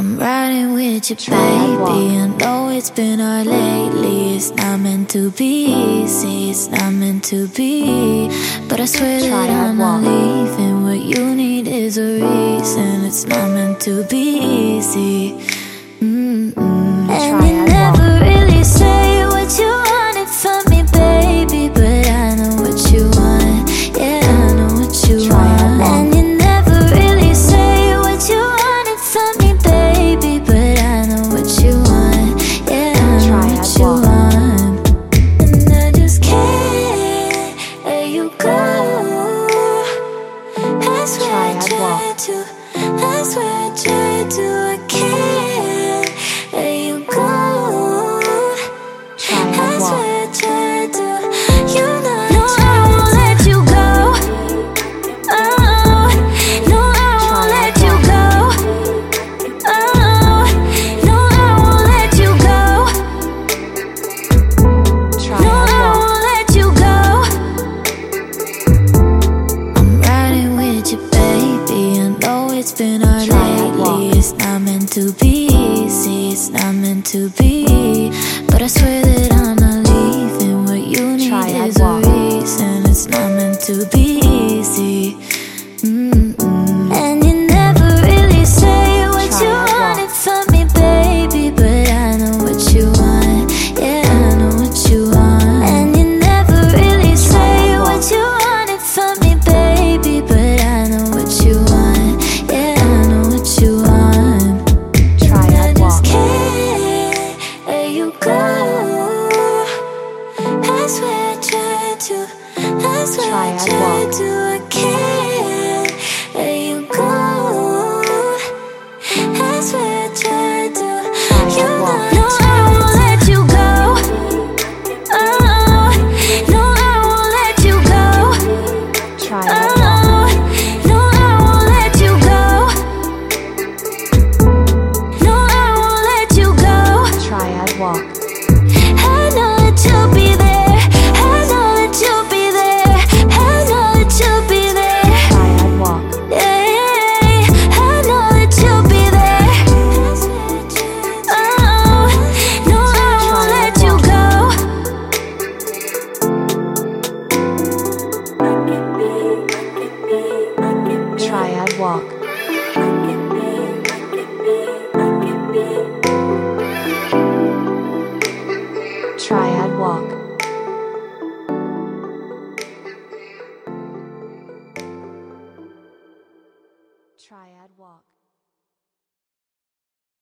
I'm riding with you, baby. I know it's been hard lately. It's not meant to be easy, it's not meant to be. But I swear that I'm not leaving. What you need is a reason. It's not meant to be easy. And you never really say what you wanted from me, baby. But I know what you want. Yeah, I know what you want. And you never really say what you wanted from me, baby. But I know what you want. Yeah, I know what you want. And I just can't let you go. I swear I tried to. I swear I tried to. I can't let you go. I swear I tried to. You know no, I won't let you go. Oh, no, I won't let you go. Oh, no, I won't let you go. No, I won't let you go. I'm riding with you, baby. I know it's been hard lately. It's not meant to be easy, it's not meant to be. But I swear that I'm not leaving. What you need is a reason. It's not meant to be easy. And you never really say what you wanted from me, baby. But I know what you want. Yeah, I know what you want. And you never really say what you wanted from me, baby. But I know what you want. Yeah, I know what you want. I just can't let you go. I swear I tried to. I swear I tried to. I can't let you go. I swear I tried to. You know no, I won't let you go. Oh, no, I won't let you go. Oh, no, I won't let you go. No, I won't let you go. Triad walk.